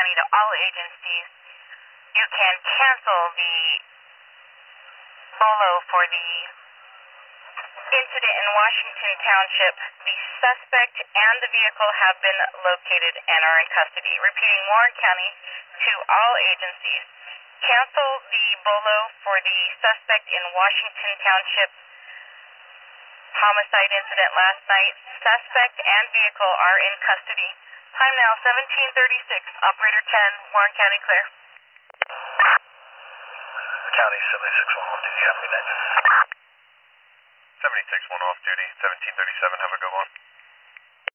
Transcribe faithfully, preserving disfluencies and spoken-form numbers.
County to all agencies. You can cancel the BOLO for the incident in Washington Township. The suspect and the vehicle have been located and are in custody. Repeating, Warren County to all agencies. Cancel the BOLO for the suspect in Washington Township homicide incident last night. Suspect and vehicle are in custody. Time now seventeen thirty-six. Operator ten, Warren County clear. County seventy-six one off duty. Have a good night. seventy-six one off duty. seventeen thirty-seven. Have a good one.